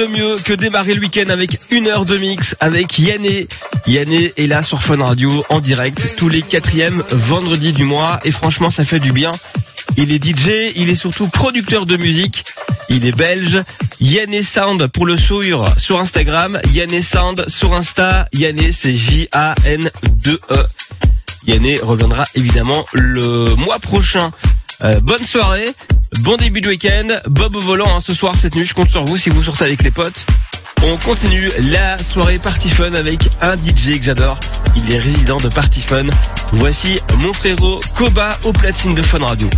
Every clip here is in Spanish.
de mieux que démarrer le week-end avec 1 heure de mix avec Yanné. Yanné est là sur Fun Radio en direct tous les 4e vendredis du mois et franchement ça fait du bien. Il est DJ, il est surtout producteur de musique. Il est belge. Yanné Sound pour le sur Instagram. Yanné Sound sur Insta. Yanné c'est J-A-N-2-E. Yanné reviendra évidemment le mois prochain. Bonne soirée, bon début de week-end. Bob au volant ce soir, cette nuit, je compte sur vous si vous sortez avec les potes. On continue la soirée Party Fun avec un DJ que j'adore. Il est résident de Party Fun. Voici mon frérot Koba au platine de Fun Radio.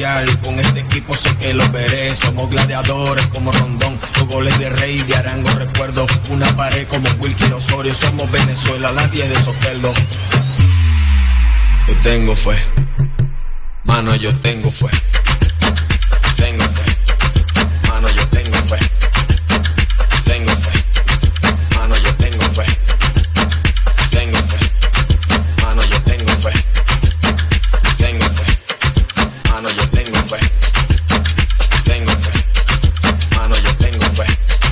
mundial. Con este equipo sé que lo veré. Somos gladiadores como Rondón. Los goles de Rey, de Arango. Recuerdo una pared como Wilkie Osorio. Somos Venezuela, la 10 de Soteldo. Yo tengo fe. Mano, yo tengo fe. Tengo fe. Mano, yo tengo fe. Tengo fe. Mano, yo tengo fe. Tengo fe. Mano, yo tengo fe. Tengo fe. Mano, yo tengo fe. Tengo fe. Mano, yo tengo fe.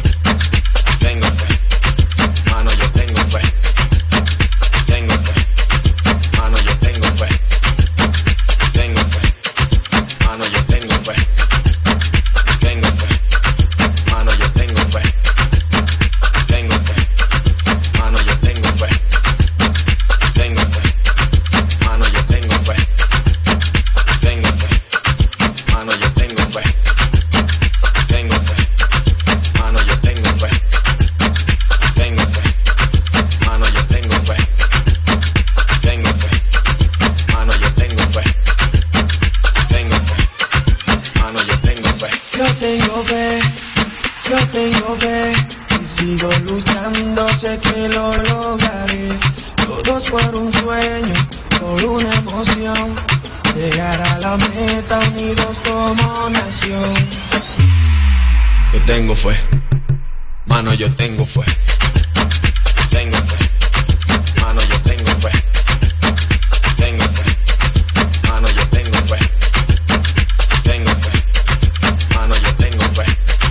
Tengo fe. Mano, yo tengo fe. Tengo fe. Mano, yo tengo fe. Tengo fe. Mano, yo tengo fe. Tengo fe. Mano, yo tengo fe. Tengo fe. Mano, yo tengo fe. Tengo fe. Mano, yo tengo fe. Tengo fe. Mano, yo tengo fe. Tengo fe. Mano, yo tengo fe. Tengo fe. Mano, yo tengo fe. Tengo fe. Mano, yo tengo fe. Tengo fe. Mano, yo tengo fe. Yo tengo fe, yo tengo fe, y sigo luchando, sé que lo lograré. Todos por un sueño, por una emoción, llegar a la meta unidos como nación. Yo tengo fe. Mano, yo tengo fe. Tengo fe. Mano, yo tengo fe. Tengo fe. Mano, yo tengo fe. Tengo fe. Mano, yo tengo fe.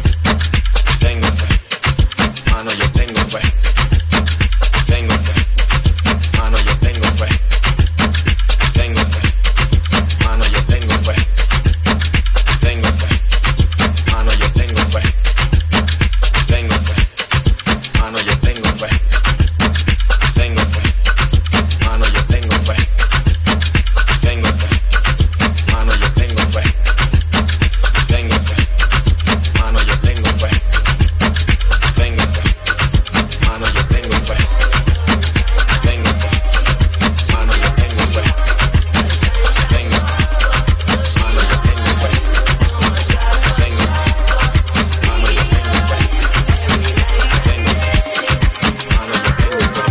Tengo fe. Mano, yo tengo fe. Tengo fe. Mano, yo tengo fe. Tengo fe. Mano, yo tengo fe. Tengo fe. Mano, yo tengo fe. Tengo fe. Mano, yo tengo fe. Tengo fe. Mano, yo tengo fe. Tengo fe. Mano, yo tengo fe. Tengo fe. Mano, yo tengo fe. Tengo fe. Mano, yo tengo fe. Tengo fe. Mano, yo tengo fe. Tengo fe. Mano, yo tengo fe. Tengo fe. Mano, yo tengo fe. Tengo fe. Mano, yo tengo fe.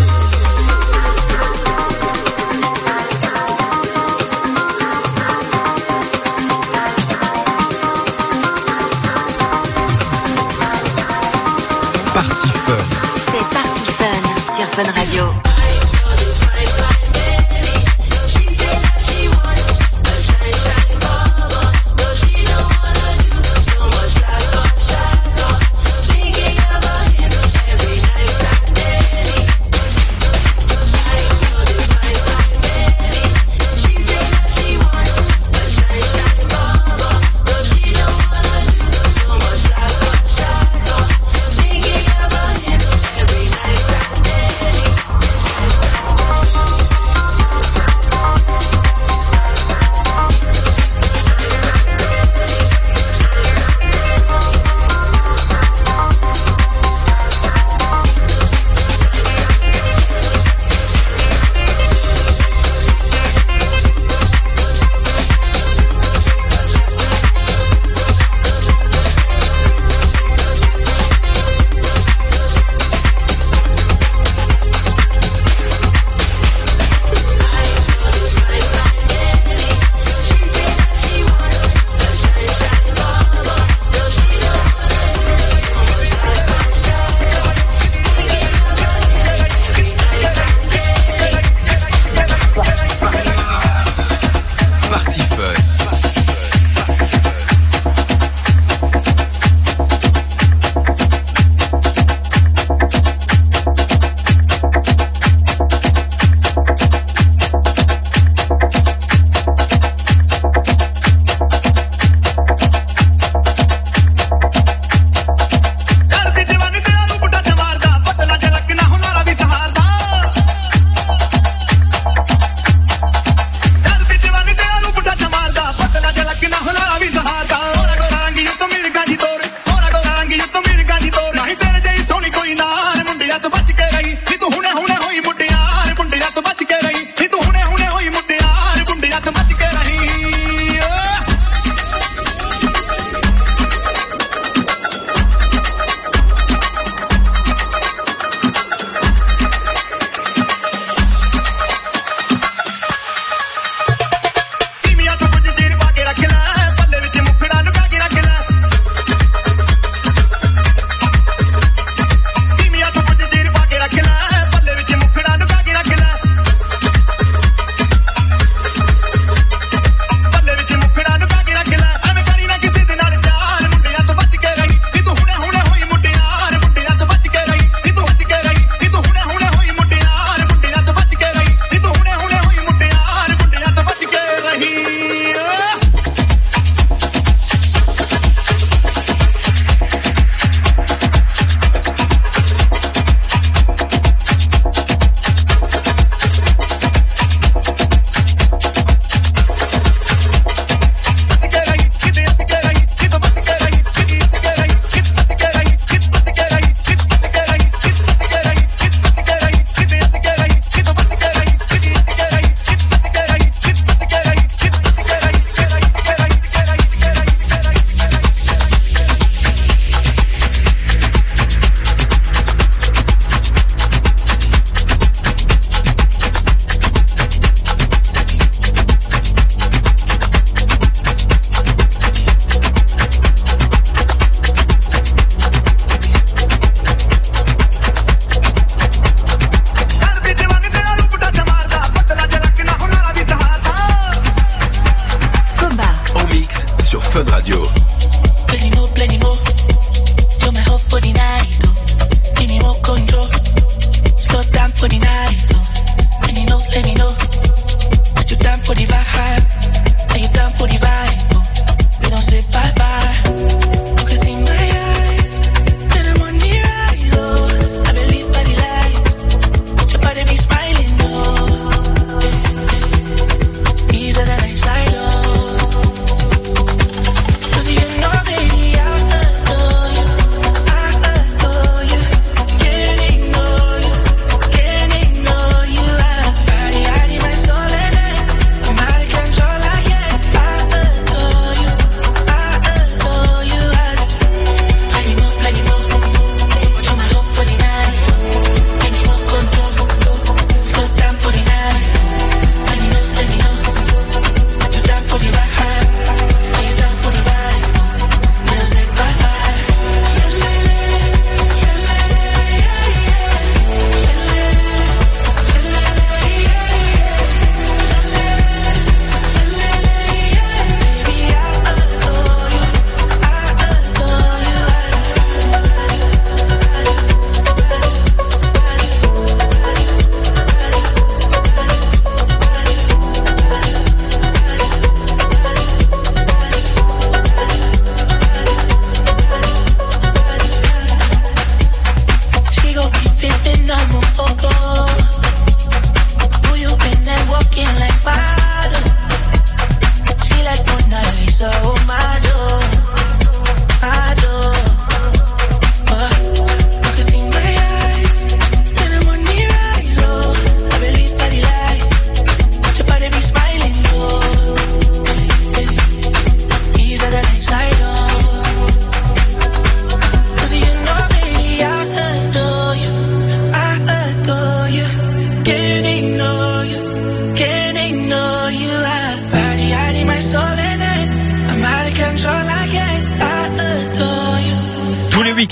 Party Fun. C'est Party Fun sur Fun Radio.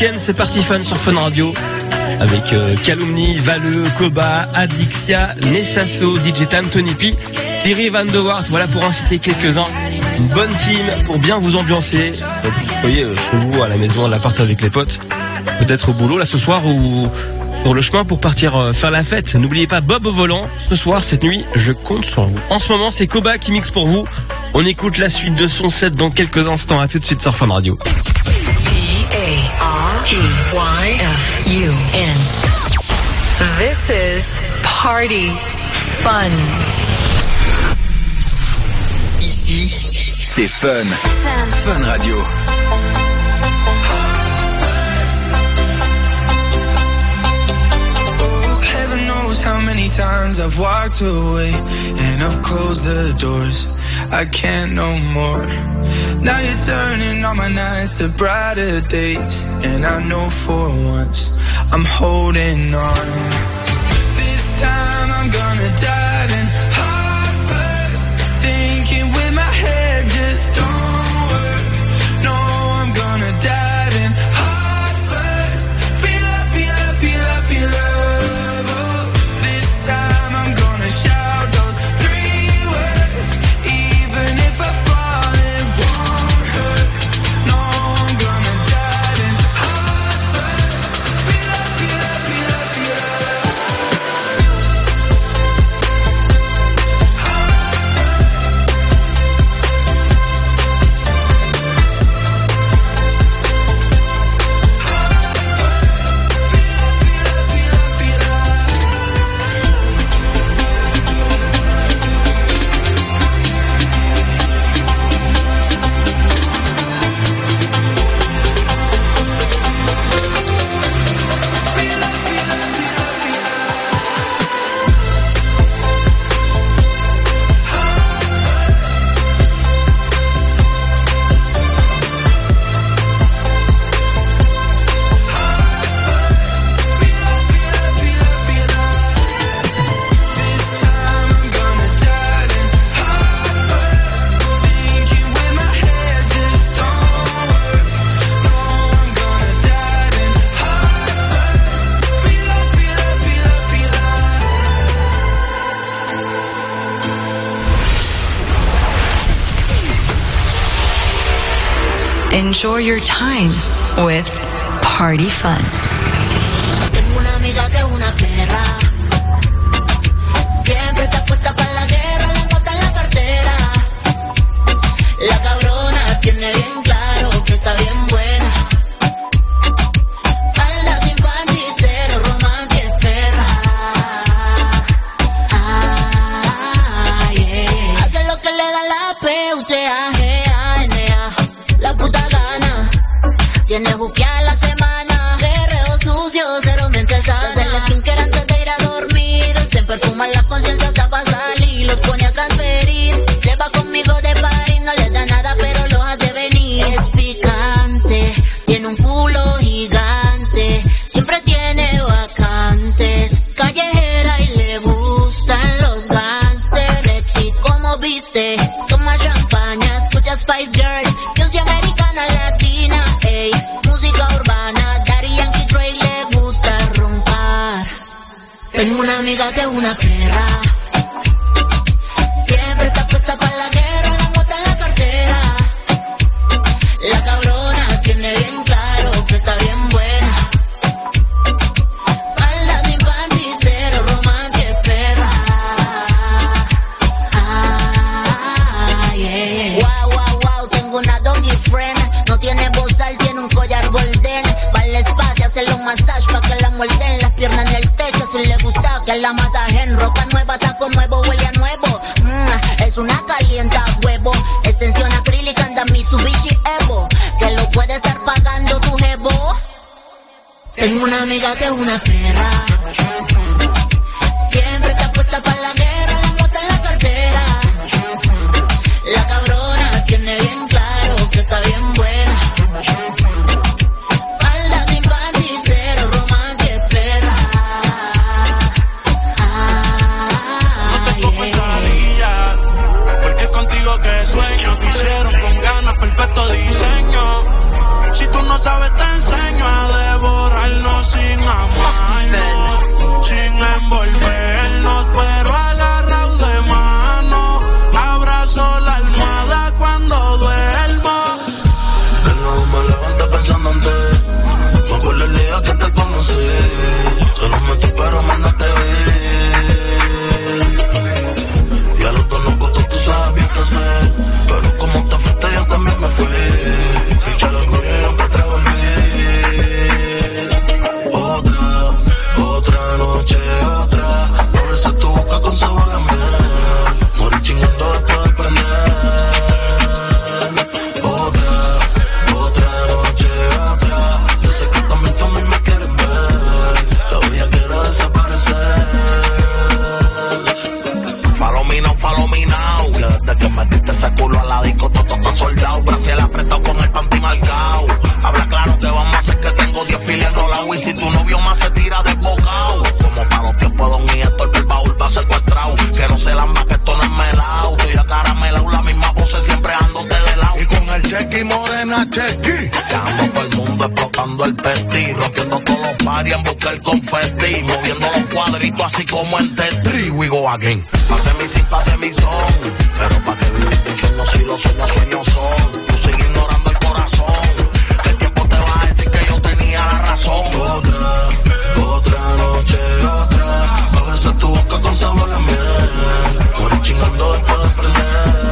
week-end, c'est parti fun sur Fun Radio. Avec Calumni, Valeux, Koba, Adixia, Nessasso, DJ Tam, Tony P, Thierry Van de Wart, voilà pour en citer quelques-uns. Une bonne team pour bien vous ambiancer. Vous voyez, chez vous, à la maison, à l'appart avec les potes, peut-être au boulot là ce soir ou sur le chemin pour partir faire la fête. N'oubliez pas Bob au volant. Ce soir, cette nuit, je compte sur vous. En ce moment, c'est Koba qui mixe pour vous. On écoute la suite de son set dans quelques instants. À tout de suite sur Fun Radio. P-A-R-T-Y-F-U-N. This is Party Fun. Ici, c'est Fun. Fun Radio. How many times I've walked away and I've closed the doors. I can't no more. Now you're turning all my nights to brighter days, and I know for once I'm holding on. This time I'm gonna dive in heart first, thinking with my head just don't work. No, I'm gonna dive in heart first. Feel love, feel love, feel love, feel love. Shout those 3 words, even if I fall, it won't hurt. No, I'm gonna dive in heart first. Feel love, feel love, feel love, feel Enjoy your time with Party Fun. Tengo una amiga que es una perra. Siempre está puesta para la guerra, la nota en la cartera. La cabrona tiene bien claro que está bien buena. Falda sin panty, cero romance, perra. Yeah. Hace lo que le da la P-U-T-A-G-A-N-A. La puta gana. Tiene buqueada la semana. Guerrero sucio, cero mente sana. Se hace la skincare antes de ir a dormir. Se perfuma la conciencia hasta para salir. Los pone a transferir. Se va conmigo de party. No le da nada pero los hace venir. Es picante. Tiene un culo gigante. Siempre tiene vacantes. Callejera y le gustan los gangsters. Sexy como viste. Toma champaña, escucha Spice Girls. Yo soy americana, latina, ey. Música urbana, Daddy Yankee Dre le gusta roncar. Tengo una amiga que es una perra. Siempre está puesta para la guerra, la mota en la cartera. La cabrona tiene bien claro que está bien buena. Falda sin panty, cero romance, perra. Yeah. Wow, wow, wow, tengo una doggy friend. No tiene bozal, tiene un collar golden. Para el espacio, hacerle un masaje pa' que la muerden. Las piernas en el techo, si le gusta que la masajen. Ropa nueva, taco nuevo, huele a nuevo. Es una calienta huevo. Extensión acrílica, anda Mitsubishi Evo. Que lo puede estar pagando tu jevo. Tengo una amiga que es una perra. Siempre está puesta para la guerra, la mota en la cartera. La cabrona tiene bien claro que está bien buena. Falda sin panty, cero romance, perra. Tampoco pesadilla, porque contigo que sueño. Te hicieron con ganas, perfecto diseño. Si tú no sabes te enseño a ver. novio más se tira de bocao. Como para los tiempos de Don Héctor, que el baúl va a ser secuestrado. Que no se lamba, que esto no es melao. Estoy acaramelao, la misma pose siempre ándote de lado. Y con el chequi morena chequi. Ando por el mundo explotando el pesti, rompiendo todos los paris en busca el confeti, moviendo los cuadritos así como en Tetris. We go again. Pase mi sin, pase mi son. Pero pa' que vivir un sueño, si los sueños son. Tú sigues ignorando el corazón. Que el tiempo te va a decir que yo tenía la razón. Otra noche, otra. A veces tu boca con sabor a miel. Morir chingando después de prender.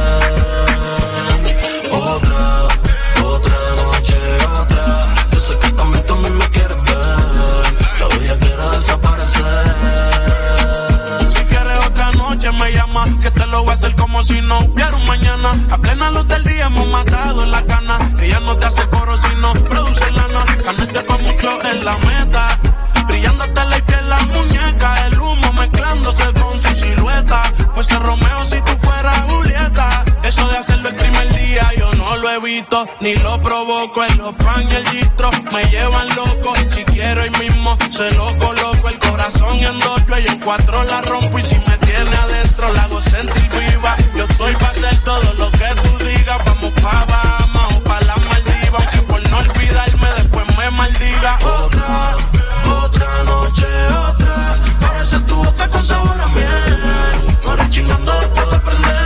Otra noche, otra. Yo sé que también me quieres ver. La vida quiere desaparecer. Si quieres otra noche me llama, que te lo voy a hacer como si no hubiera un mañana. A plena luz del día hemos matado en la cana. Ella no te hace coro sino produce lana. Cambiaste con mucho en la meta, brillándote la piel la muñeca. El humo mezclándose con su silueta. Pues el Romeo si tú fueras Julieta. Eso de hacerlo el primer día yo no lo evito, ni lo provoco. En los pan y el distro me llevan loco. Si quiero hoy mismo se lo coloco. El corazón en dos, yo y en cuatro la rompo. Y si me tiene adentro la hago sentir viva. Yo estoy para hacer todo lo que tú digas. Vamos pa' Bahamas o pa' la Maldivas. Aunque por no olvidarme después me maldiga. Otra noche, otra. Parece tu boca con sabor a miel. Morir chingando después de prender.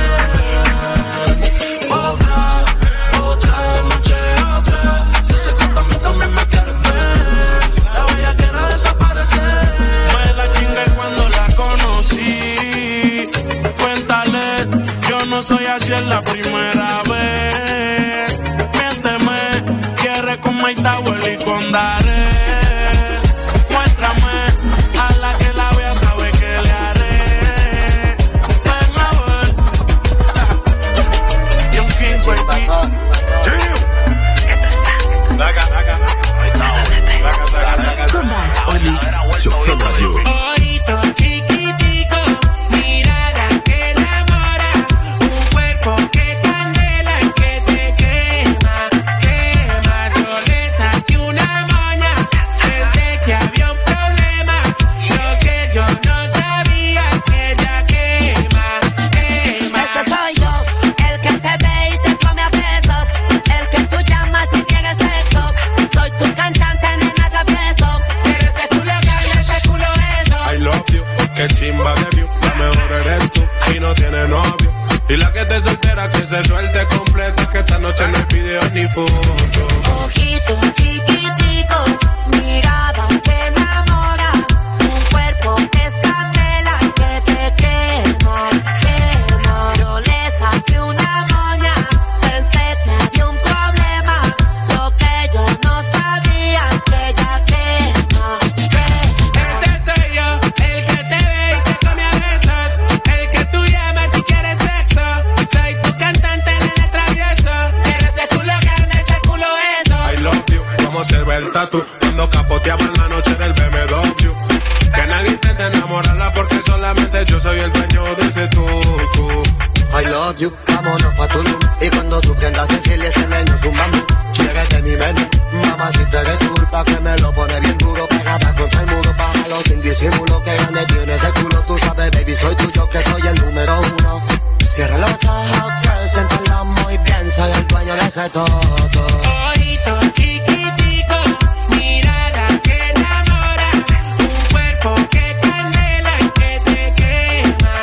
Otra noche, otra. Yo sé que también me quieres ver. La vida quiere desaparecer. Me la chingué cuando la conocí. Cuéntale, yo no soy así en la primera vez. Miénteme, quiere con Maita, Willy y con Daré. Muéstrame, a la que la vea sabe que le haré. Ven a ver. Young King, baby. Saca. Onyx sur Fun Radio. Ojito chiquitico, mirada que enamora, un cuerpo que candela y que te quema. Yo le saqué una moña, pensé que había un problema. Lo que yo no sabía es que ella quema. Ese soy yo, el que te ve y te come a besos, el que tú llamas y quieres sexo. Soy tu cantante, nena, travieso, pero ese culo gana, ese culo eso. I love you, que chimba de view, la mejor eres tú y no tiene novio. Y la que esté soltera que se suelte completa, que esta noche no hay videos ni fotos. Ojitos chiquiticos, mirada que enamora, un cuerpo que es candela que te quema. Yo le saqué una moña, pensé que había un problema. Lo que yo no sabía es que ella quema. Ese soy yo, el que te ve y te come a besos, el que tú llamas si quieres sexo. Soy tu cantante, nene travieso, pero ese culo grande, ese culo eso. I love you, como se ve el tatu, cuando capoteamos en la noche del BMW. Que nadie intente enamorarla porque solamente yo soy el dueño de ese tutu. I love you, vámonos pa' Tulum. Y cuando tú prendas el chile ese menú es un bambú. Quieres de mi menú, mamá si te eres culpa que me lo pone bien duro. Pegada contra el muro, bájalo sin disimulo. Que grande tiene ese culo, tú sabes baby soy tuyo que soy el número uno. Cierra los ojos, preséntalo muy bien, soy el dueño de ese todo. Ojitos chiquiticos, mirada que enamora, un cuerpo que candela y que te quema.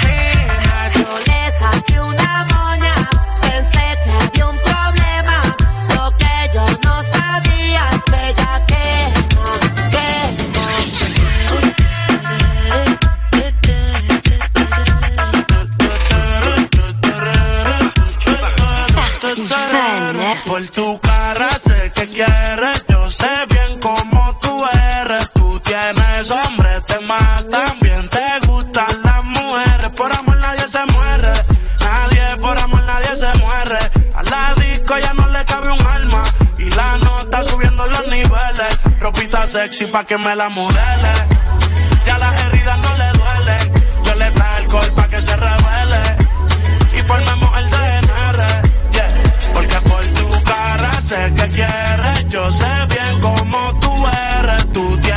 Yo le saqué una moña, pensé que había un problema. Lo que yo no sabía es que ella quema. Por tu cara sé que quieres, yo sé bien cómo tú eres. Tú tienes hombre, te más también te gustan las mujeres. Por amor nadie se muere, nadie por amor nadie se muere. A la disco ya no le cabe un alma y la nota subiendo los niveles. Ropita sexy pa' que me la modele, ya las heridas no le duelen. Yo le traje alcohol pa' que se revele y formemos el DNR. Porque por tu cara sé que quieres, yo sé bien cómo tú eres, tú tienes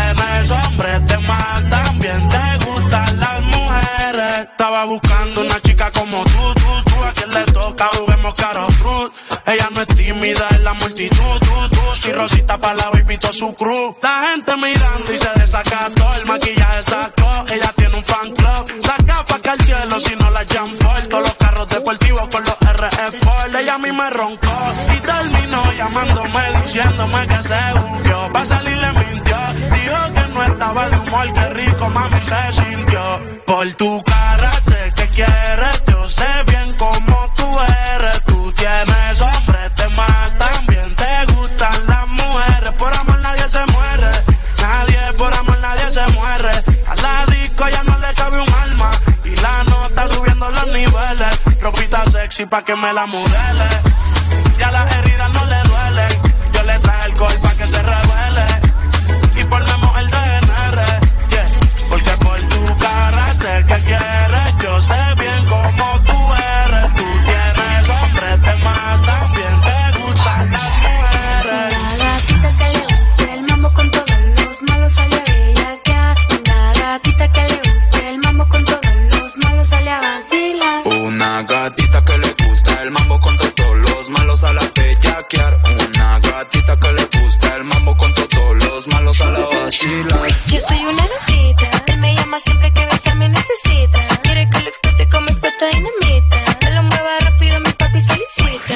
estaba buscando una chica como tú. A quien le toca, juguemos caro fruit. Ella no es tímida en la multitud, Si Rosita pa' la baby to su crew. La gente mirando y se desacató. El maquillaje sacó, ella tiene un fan club. Las gafas que al cielo, si no la Jean-Paul. Todos los carros deportivos con los RS Sport. Ella a mí me roncó y terminó llamándome, diciéndome que se hundió. Pa' salir le mintió, dijo que no estaba de humor. Qué rico mami se sintió. Por tu cara sé que quieres, yo sé bien cómo tú eres. Tú tienes hombres, te matan, bien te gustan las mujeres. Por amor nadie se muere, por amor nadie se muere. A la disco ya no le cabe un alma y la nota subiendo los niveles. Ropita sexy pa' que me la modele, ya las heridas no le duelen. Yo le traje alcohol pa' que se revele y formemos el DNR, yeah. Porque por tu cara sé que quieres, yo sé bien cómo tú eres. Tú tienes hombre, te matan, bien te gustan las mujeres. Una gatita que le guste el mambo con todos los malos sale a bellaquear. Una gatita que le guste el mambo con todos los malos sale a vacilar. Una gatita que le gusta el mambo con todos los malos a la bellaquear. Una gatita que le gusta el mambo con todos los malos a la vacilar. Yo soy una gatita, él me llama siempre que besarme necesita. Quiere que lo explote como explota dinamita. Me lo mueva rápido, mi papi solicita.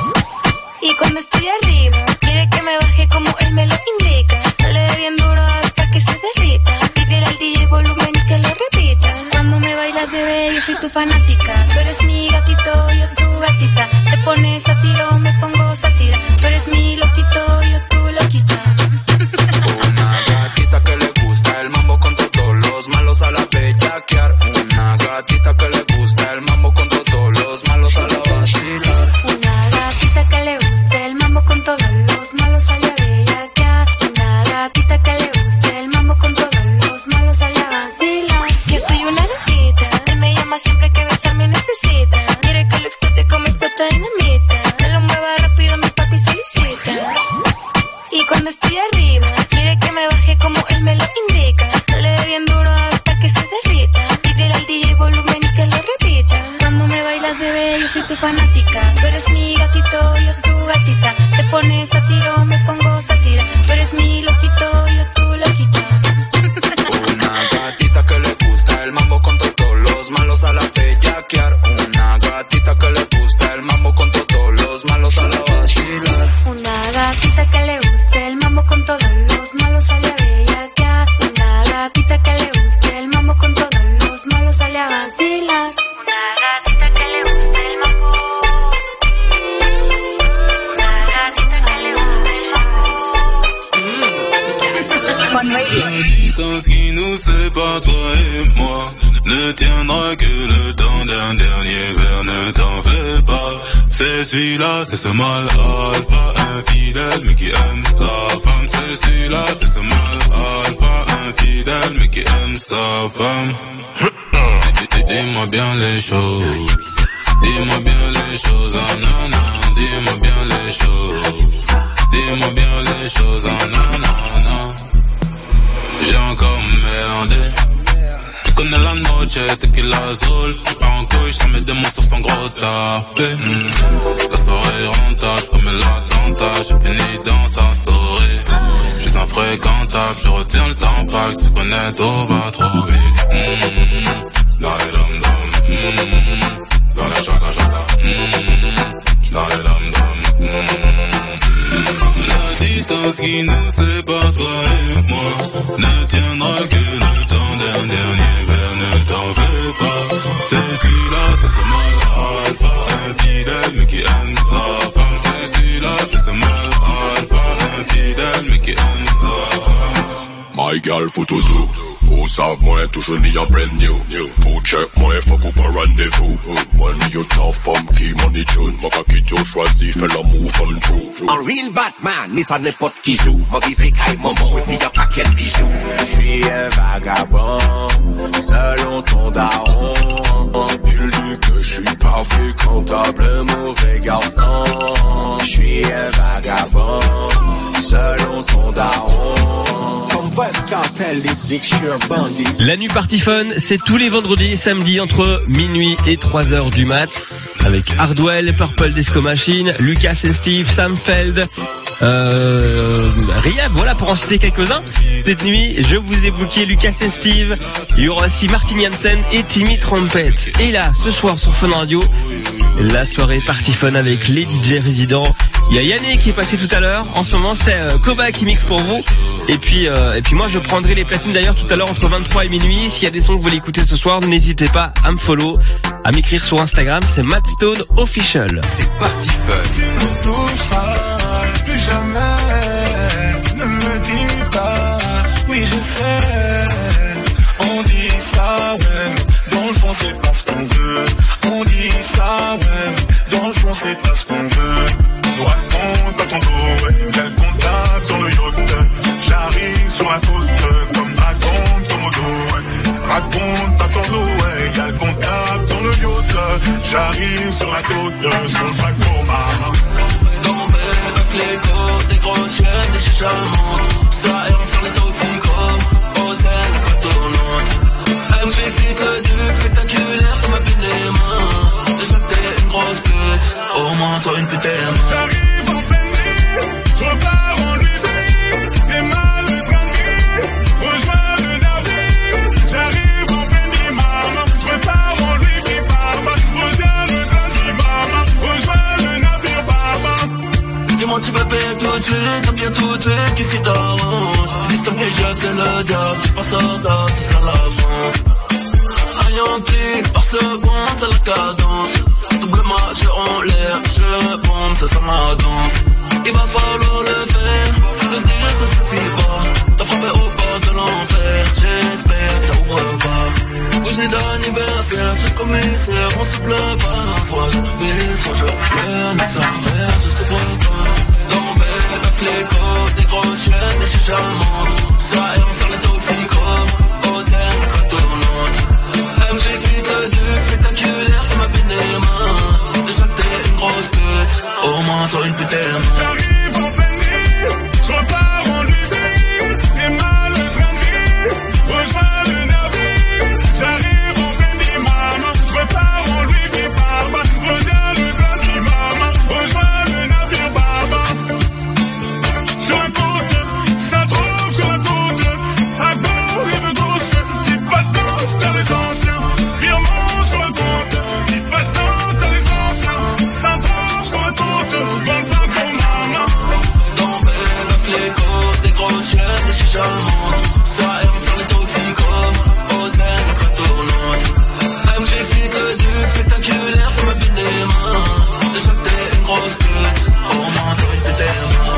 Y cuando estoy arriba, quiere que me baje como él me lo indica. Dale de bien duro hasta que se derrita. Pídele al DJ volumen y que lo repita. Cuando me bailas, bebé, yo soy tu fanática. Tú eres mi gatito, yo tu gatita. Te pones a tiro, me pongo sátira. Tú eres mi loquito, yo tu loquita. Una gatita que le gusta el mambo con todos los malos a la bellaquear. Una gatita que le gusta el mambo con todos los malos a la vacilar. Una gatita que le guste el mambo con todos los malos sale a bellaquear. Una gatita que le guste el mambo con todos los malos sale a vacilar. Yo soy una gatita, él me llama siempre que besarme necesita. Quiere que lo explote como explota dinamita. Me lo mueva rápido, mi papi solicita. Y cuando estoy arriba, quiere que me baje como él me lo indica. Dale de bien duro hasta que se derrita. Pídele al DJ volumen y que lo repita. Cuando me bailas, bebé, yo soy tu fanática. Tú eres mi gatito, yo tu gatita. Te pones a tiro, me pongo sátira. Tú eres mi loquito, yo tu loquita. Una gatita que le gusta el mambo con todos los malos a la bellaquear. Una gatita que le gusta el mambo con todos los malos a la vacilar. Una gatita que le guste el mambo con todos los malos sale a bellaquear. Una gatita que le guste el mambo con todos los malos sale a vacilar. Una gatita que le guste el mambo. Una gatita que le guste el mambo. Fun Radio. La distance qui nous sépare, toi et moi, ne tiendra que le temps d'un dernier verre, ne t'en fais pas. C'est celui-là, c'est ce malade, pas infidèle mais qui aime sa femme. C'est celui-là, c'est ce malade, pas infidèle mais qui aime sa femme. Dis-moi bien les choses, dis-moi bien les choses, ah nana, dis-moi bien les choses, dis-moi bien les choses, ah nana. J'ai encore merdé. Tu connais la noche, tequila azul. J'pars en couille, j'en mets des mots sur son gros tapé. La soirée est rentable comme l'attentat. J'ai fini dans sa story. J'suis infréquentable, je retiens le temps pas. Si tu connais, tout va trop vite. Dans les dom-dom. Dans la chata-chata. Dans les dom-dom. La distance qui nous sépare, toi et moi, ne tiendra que le temps d'un dernier verre, ne t'en fais pas. C'est celui-là, c'est ce malade, pas infidèle mais qui aime sa femme. C'est celui-là, c'est ce malade, pas infidèle mais qui aime sa femme. My girl, faut tout doux. Ou savent moi, toujours ni en brand new. Faut check moi, faut qu'on pas rendez-vous. Money you tough, femme qui money tune. Maka qui Joe choisi, fait l'amour from true. Un real Batman, ni ça n'importe qui joue. Moi qui fait caille maman, et puis y'a pas quel bijou. J'suis un vagabond, selon ton daron. Il dit que j'suis pas fréquentable, un mauvais garçon. J'suis un vagabond, selon ton daron. Comme La nuit Party Fun, c'est tous les vendredis et samedis entre minuit et 3h du mat. Avec Hardwell, Purple Disco Machine, Lucas et Steve, Sam Feld, Riyad, voilà pour en citer quelques-uns. Cette nuit, je vous ai booké Lucas et Steve. Il y aura aussi Martin Jansen et Timmy Trumpet. Et là, ce soir sur Fun Radio, la soirée Party Fun avec les DJ résidents. Il y a Yannick qui est passé tout à l'heure. En ce moment, c'est Koba qui mixe pour vous. Et puis moi, je prendrai les platines d'ailleurs tout à l'heure entre 23 et minuit. S'il y a des sons que vous voulez écouter ce soir, n'hésitez pas à me follow, à m'écrire sur Instagram. C'est Matt Stone Official. C'est Party Fun. Tu ne toucheras plus jamais. Ne me dis pas, oui je sais. On dit ça, ouais. Dans le fond, c'est pas ce qu'on veut. On dit ça, ouais. Dans le fond, c'est pas ce qu'on veut. Nous raconte pas ton dos, ouais. Quel contact sur le yacht. J'arrive sur la côte, comme dragon, Komodo, ouais. Raconte pas ton dos, ouais. Y'a le contact sur le yacht. J'arrive sur la côte, sur le Tacoma. Tombé avec les côtes, des grosses chaînes, des chichas montes. Ça erre sur les toxicos, hôtel, pas tournante. MC fit le duc, spectaculaire comme un pied des mains. Déjà que t'es une grosse pute, au moins toi une putain. J'arrive en pleine nuit, je repars en nuit, t'es mal le train de nuit, rejoins le navire. J'arrive en pleine nuit, maman, je repars en nuit, papa, rejoins le train de nuit, maman, rejoins le navire, papa. Dis-moi tu veux payer tout de suite, ou bien tout de suite, qu'est-ce qui t'arrange? Dis ton que c'est le diable, tu passes en date, c'est ça l'avance. Anéanti, par seconde, c'est la cadence. Double match en l'air, je bombe, c'est ça ma danse. Il va falloir le faire, le dire ça suffit pas. T'as frappé au bord de l'enfer, j'espère que ça ouvre pas. Oui, je n'ai d'anniversaire, c'est le commissaire, on se plaint pas. Soit je vis, soit je pleure, mais ça faire, je te vois pas. Tombé avec les côtes, des grosses chaînes, des chichas montes. Ça erre sur les toxicos, hôtel, pas tournante. MC fit le duc, spectaculaire comme un pied des mains. Déjà que t'es une grosse pute, au moins toi une putain. J'arrive en pleine nuit, je repars en nuit, t'es mal le train de nuit, rejoins le navire. J'arrive en pleine nuit, maman, je repars en nuit, papa, rejoins le train de nuit, maman, rejoins le navire, papa. Sur la côte, ça trouve sur la côte, à gauche et de gauche, dis pas de danse, t'as les anciens, virement sur le compte, dis pas de danse, t'as les anciens, ça trouve sur la côte, vends pas ton maman. Tombé avec les côtes, des grosses chaînes, des chichas montes. Ça erre sur les toxicos, hôtel, pas tournante. MC fit le duc, spectaculaire comme un pied des mains. Déjà que t'es une grosse pute, au moins toi une putain.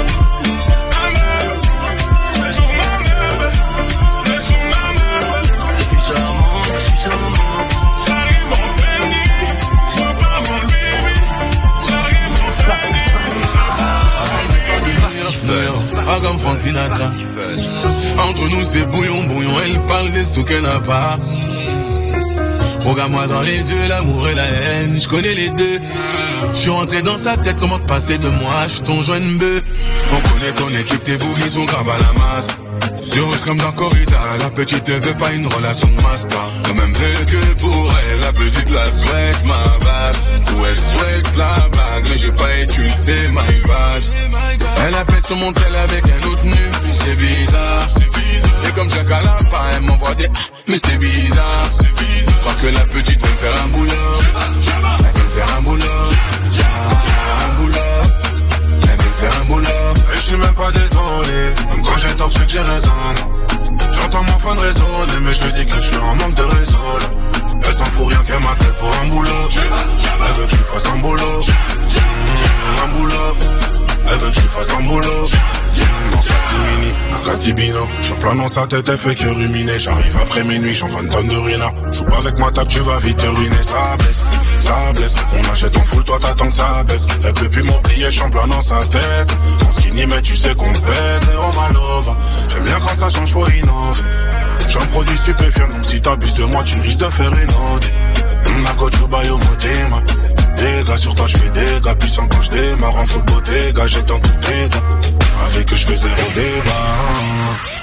Pas comme Frank Sinatra. Entre nous c'est bouillon, bouillon. Elle parle des sous qu'elle n'a pas. Regarde-moi dans les yeux, l'amour et la haine, je connais les deux. Je suis rentré dans sa tête, comment te passer de moi, je suis ton joint bœuf. On connaît ton équipe, tes bougies sont graves à la masse. Tu roses comme dans Corrida, la petite ne veut pas une relation de master. Quand même veut que pour elle, la petite la souhaite ma bague. Ou elle souhaite la bague, mais j'ai pas étudié, my bad. Elle appelle sur mon tel avec un autre nu, c'est bizarre. Et comme Jacques à la part, elle m'envoie des mais c'est bizarre. Je crois que la petite veut me faire un boulot. Elle veut me faire un boulot. Un boulot. Elle veut me faire un boulot. Et je suis même pas désolé, même quand j'ai tort, je sais que j'ai raison. J'entends mon phone résonner, mais je lui dis que je suis en manque de réseau là. Elle s'en fout rien qu'elle m'appelle pour un boulot. Elle veut que je lui fasse un boulot. Un boulot. Elle veut que je lui fasse un boulot. Dans sa mini, un catibino. Je suis plein dans sa tête, elle fait que ruminer. J'arrive après minuit, j'en fais une tonne de ruina. Joue pas avec ma table, tu vas vite te ruiner. Ça blesse, ça blesse. On achète en full, toi t'attends que ça baisse. Elle peut plus m'oublier, je suis en plein dans sa tête. Dans skinny, mais tu sais qu'on pèse. Zéro malova. J'aime bien quand ça change pour innover. J'en produis stupéfiant, donc si t'abuses de moi, tu risques de faire une ode. Nakochubayo motema. Dégâts sur toi, je fais des gars puissants quand je démarre en football, dégâts, j'étends tout dégâts. Avec eux, je fais zéro débat.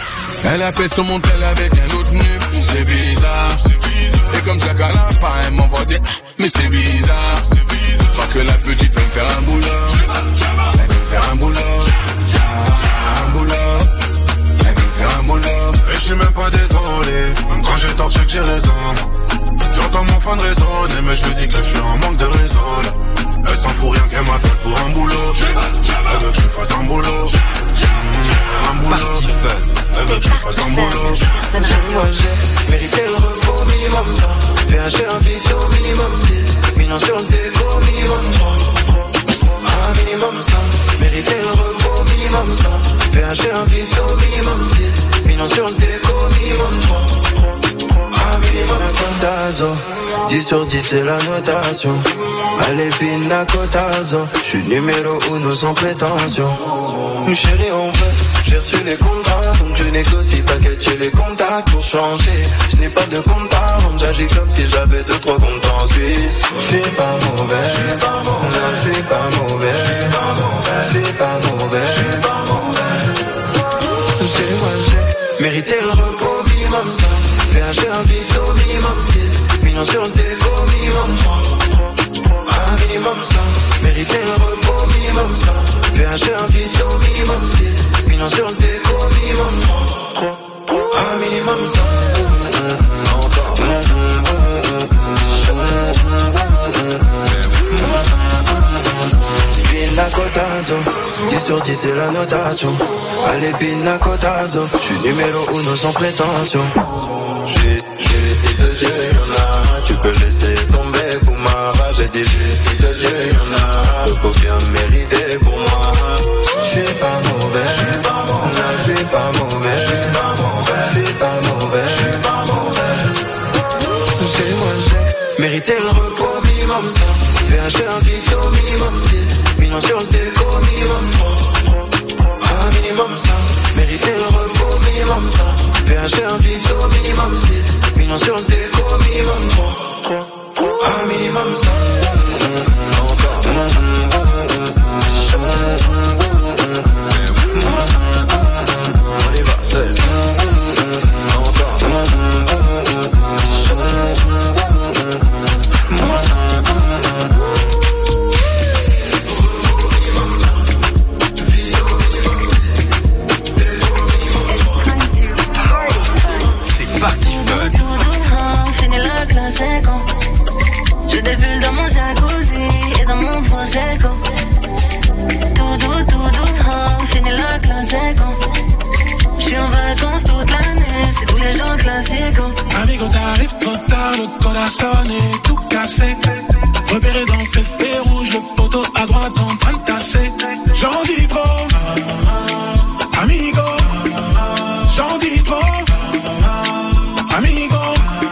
Elle appelle sur mon tel avec un autre nu, c'est bizarre. Et comme ça qu'à la fin, elle m'envoie des mais c'est bizarre. Pas que la petite veut me faire un boulot. Elle veut me faire un boulot. Un boulot. Elle veut me faire un boulot. Et je suis même pas désolé. Même quand j'ai tort, je sais que j'ai raison. J'entends mon fan raisonner, mais je lui dis que je suis en manque de réseau là. Elle s'en fout rien qu'elle m'appelle pour un boulot. Elle veut que je fasse un boulot. Un boulot. Elle veut que je fasse un boulot. Moi j'ai mérité le repos minimum 100. VH un vite au minimum 6. Minon sur le déco minimum 3. Un minimum 100. Mérité le repos minimum 100. VH un vite au minimum 6. Minon sur le déco minimum 3. Un minimum 100. 10 sur 10 c'est la notation. Allez pina cotazo. J'suis numéro 1 sans prétention. Chérie on veut, j'ai reçu les contrats. Donc je négocie, t'inquiète j'ai les contacts pour changer. Je n'ai pas de compte à rendre, j'agis comme si j'avais 2-3 comptes en Suisse. J'suis pas mauvais, j'suis pas mauvais, j'suis pas mauvais, j'suis pas mauvais, j'suis pas mauvais. Moi j'ai mérité le repos minimum 100. VH un vite au minimum 6. Mignon sur le déco minimum 3. Un minimum 100. Mérité le repos minimum 100. VH un vite au minimum 6. Mignon sur le déco minimum 3. Un minimum 100. Pina cotazo, 10 sur 10 c'est la notation. Allez pina cotazo, j'suis numéro 1 sans prétention. J'ai les filles de Dieu, y'en a. Tu peux laisser tomber pour ma rage. J'ai dit les filles de Dieu, y'en a. Faut bien mériter pour moi. J'suis pas mauvais, j'suis pas mauvais, j'suis pas mauvais, j'suis pas mauvais, j'suis pas mauvais, j'suis pas mauvais. C'est moi j'ai mérité le repos minimum 100. VH un vite au minimum 6. Mignon sur le déco minimum 3. Un minimum 100. Mérité le repos minimum 100. VH un vite au minimum 6. Mignon sur le déco minimum 3. Un minimum 100. On y va, c'est j'ai des bulles dans mon jacuzzi et dans mon prosecco. Tout doux, fini la classico. J'suis en vacances toute l'année, c'est tous les jours classico. Amigo, t'arrives trop tard, le corazon est tout cassé. Repéré dans le feu rouge, le poteau à droite en train de tasser. J'en dis trop, amigo. J'en dis trop, amigo.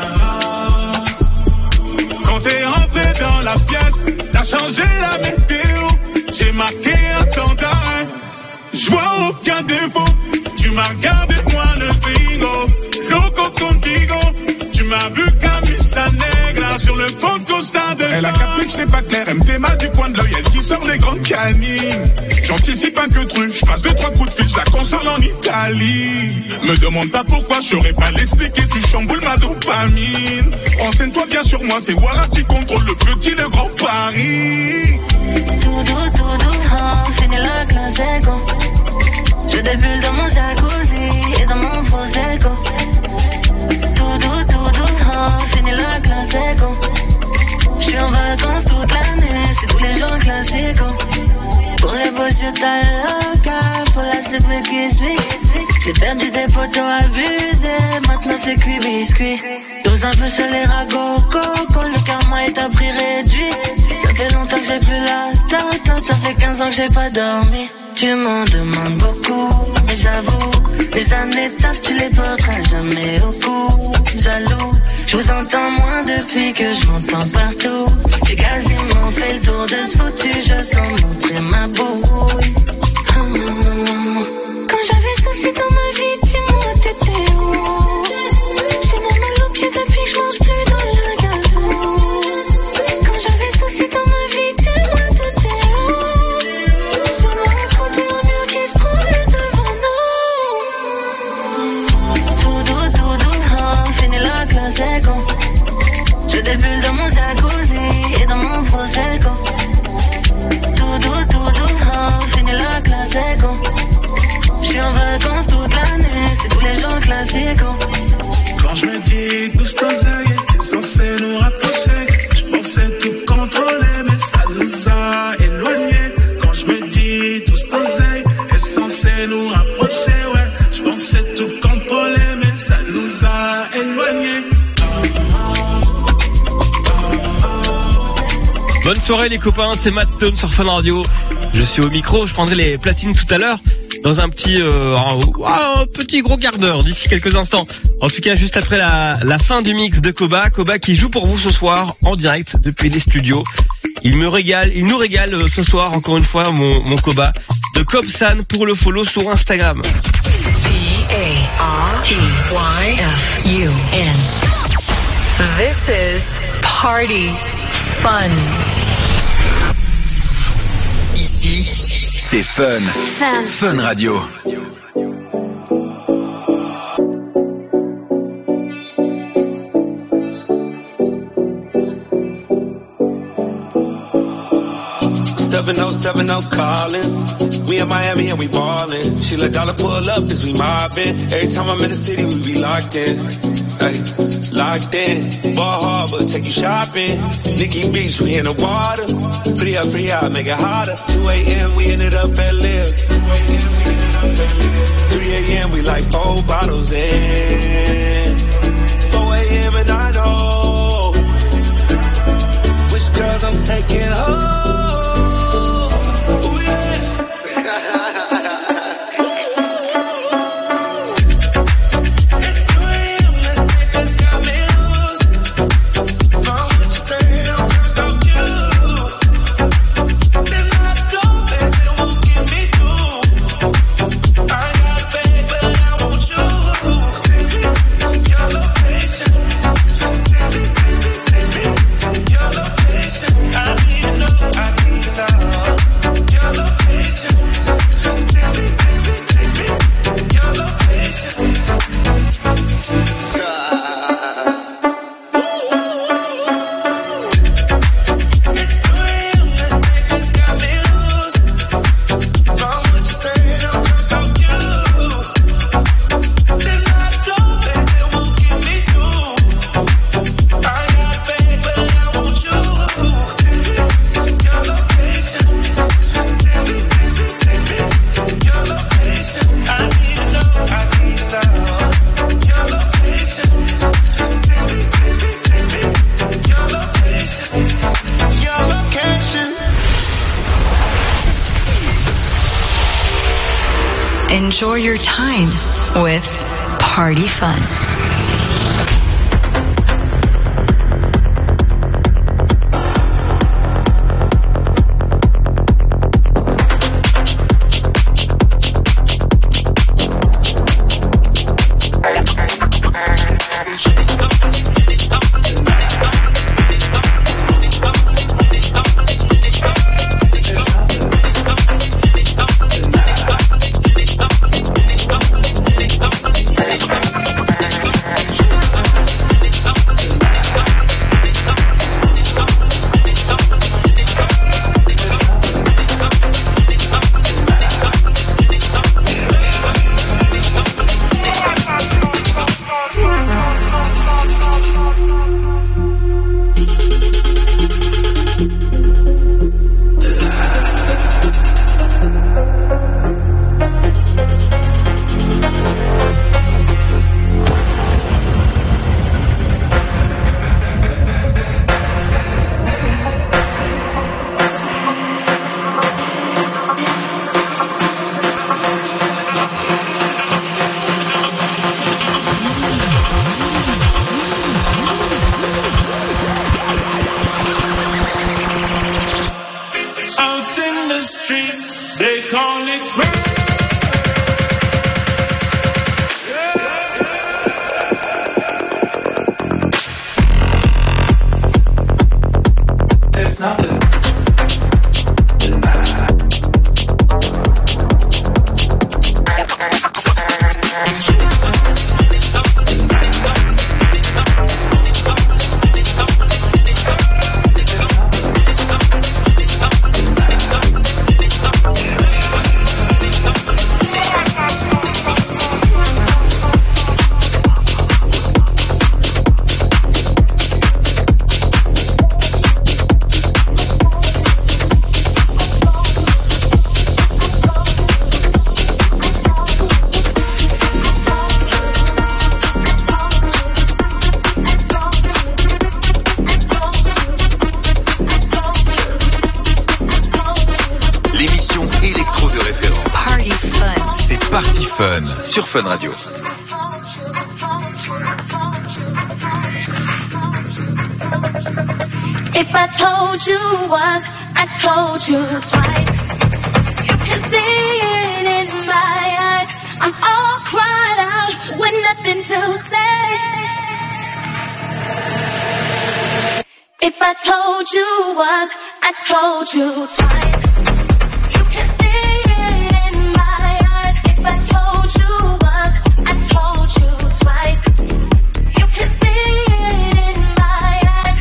Quand t'es rentré dans la pièce, t'as changé la météo. J'ai marqué un temps d'arrêt, j'vois aucun défaut. Tu m'as regardé moi le bingo, loco contigo. Tu m'as vu camisa negra sur le compte Costa de. Elle a capté que c'est pas clair, elle me démarre du coin de l'œil, elle t'y sort les grandes canines. J'anticipe un que truc, j'passe 2-3 coups de fil, j'la console en Italie. Me demande pas pourquoi, j'aurais pas l'expliquer, tu chamboules ma dopamine. Renseigne-toi bien sur moi, c'est Wara qui contrôle le petit, le grand Paris. Tout doux, fini la classico. J'ai des bulles dans mon jacuzzi et dans mon prosecco. Tout doux, fini la classico. J'suis en vacances toute l'année, c'est tous les jours classico. Pour les beaux yeux t'as loca, faut la soupe qui suit. J'ai perdu des photos abusées, maintenant c'est cuit biscuit. Dose un peu sur les ragots, coco, le karma est à prix réduit. Ça fait longtemps que j'ai plus la tête, ça fait 15 ans que j'ai pas dormi. Tu m'en demandes beaucoup, mais j'avoue, les années tapent, tu les porteras jamais au cou. Jaloux, je vous entends moins depuis que je m'entends partout. J'ai quasiment fait le tour de ce foutu, je sens montrer ma bouille. Quand j'avais souci dans ma vie, dis-moi t'étais où? J'ai mon mal au pied depuis que je mange plus dans le gazon. Quand j'avais souci dans ma vie, dis-moi t'étais où? Sur la route, mon mur qui se trouvait devant nous. dis tout ce qu'on sait est censé nous rapprocher. Je pensais tout contrôler, mais ça nous a éloignés. Quand je me dis tout ce qu'on sait est censé nous rapprocher, ouais. Je pensais tout contrôler, mais ça nous a éloignés. Bonne soirée les copains, c'est Matt Stone sur Fun Radio. Je suis au micro, je prendrai les platines tout à l'heure dans un petit gros quart d'heure d'ici quelques instants. En tout cas, juste après la fin du mix de Koba qui joue pour vous ce soir en direct depuis les studios. Il nous régale ce soir encore une fois mon Koba de Kobsan pour le follow sur Instagram. PARTYFUN. This is Party Fun. Ici, c'est Fun. Fun Radio. Seven Collins. We in Miami and we ballin'. She let dollar pull up cause we mobbin'. Every time I'm in the city we be locked in. Ay, locked in. Ball Harbor, take you shopping. Nikki Beach, we in the water. 3 up, make it hotter. 2 a.m. we ended up at Live. 3 a.m. we like 4 bottles in. 4 a.m. and I know which girls I'm taking home. Enjoy your time with Party Fun. Fun sur Fun Radio. If I told you once, I told you twice. You can see it in my eyes. I'm all cried out with nothing to say. If I told you once, I told you twice. You can see it in my eyes. If I told you once, I told you twice. You can see it in my eyes.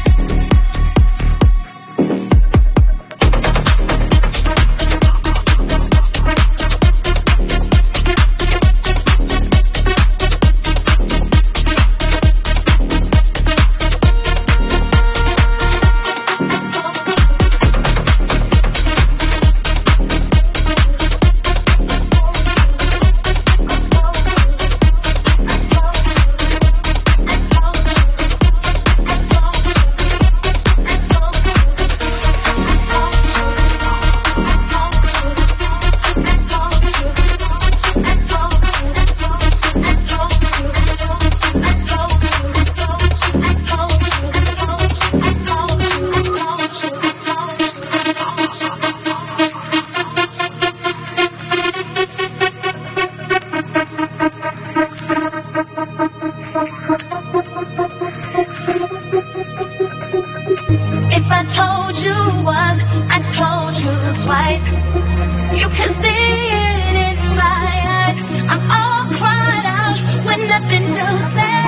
If I told you once, I told you twice. You can see it in my eyes. I'm all cried out with nothing to say.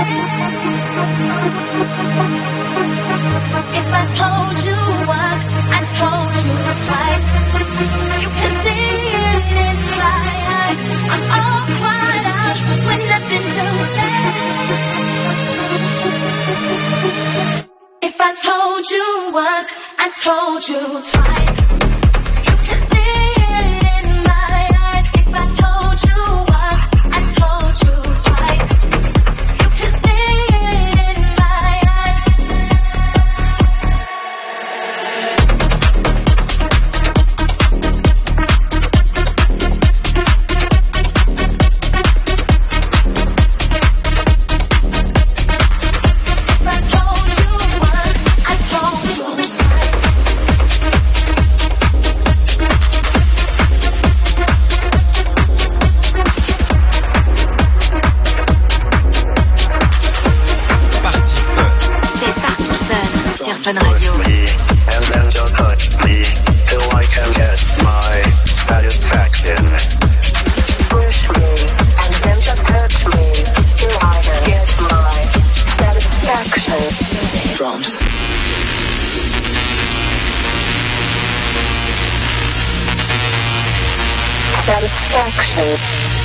If I told you once, I told you twice. You can see it in my eyes. I'm all cried out with nothing to say. If I told you once, I told you twice. You can see it in my eyes. If I told you once, I told you twice. You can see it in my eyes. If I told you once, I told you twice. C'est Party Fun sur Fun Radio. And then just touch me till I can get my satisfaction. Push me and then just touch me till I can get my satisfaction. Drums. Satisfaction.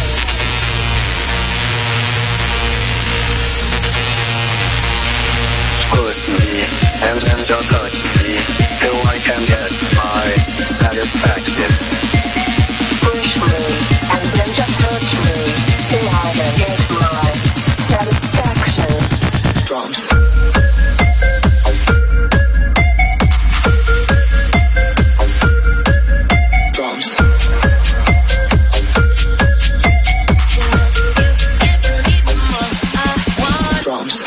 Push me and then just touch me till I can get my satisfaction. Push me and then just touch me till I can get my satisfaction. Drums. Drums. Drums.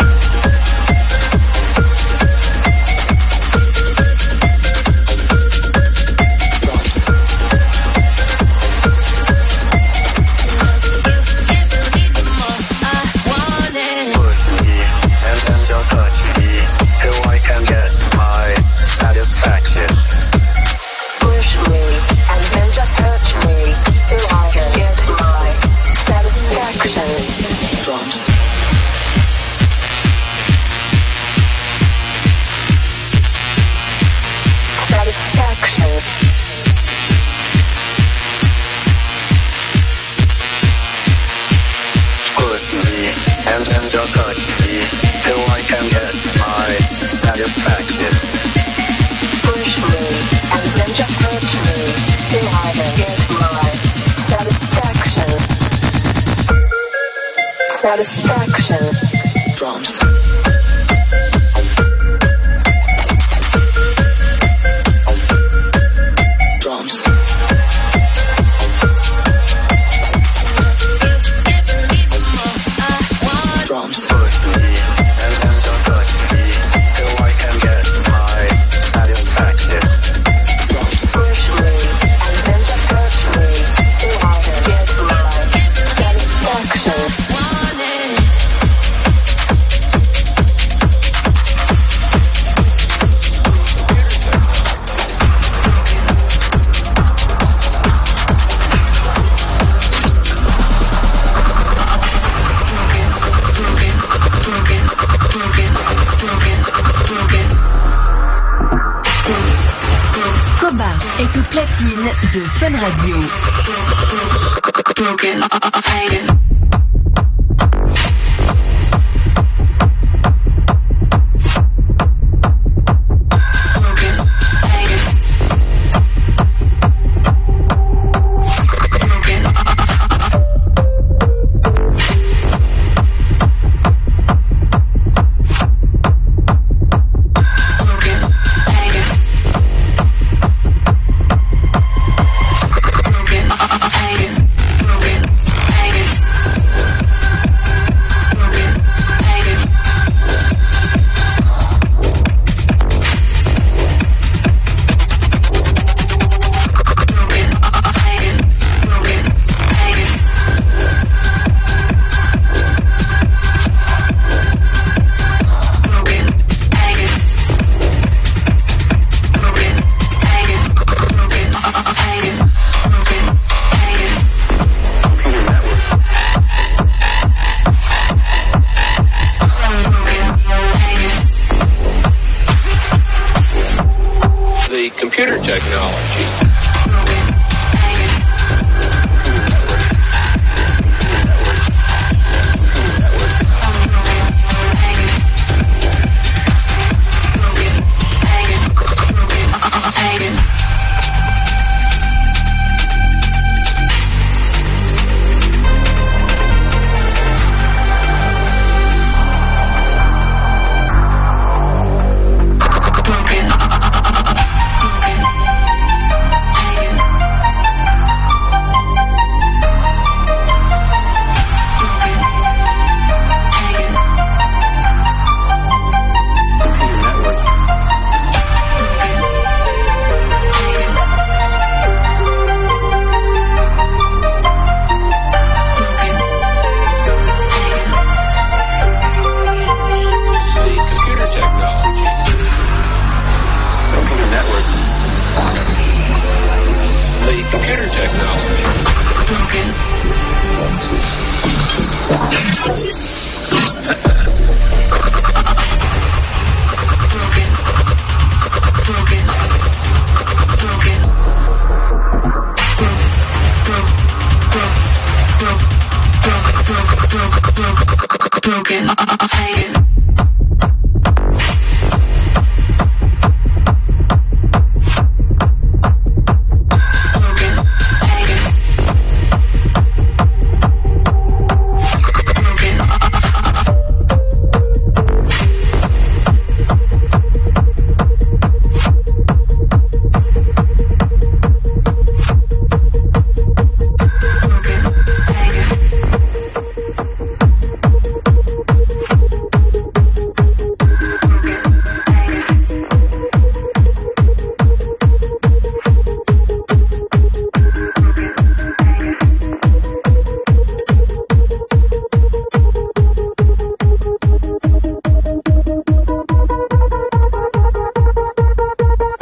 Just touch me till I can get my satisfaction. Push me and then just touch me till I can get my satisfaction. Satisfaction. Drums. Drums. platine de Fun Radio.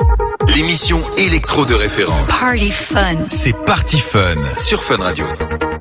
Électro de référence. Party Fun. C'est Party Fun sur Fun Radio.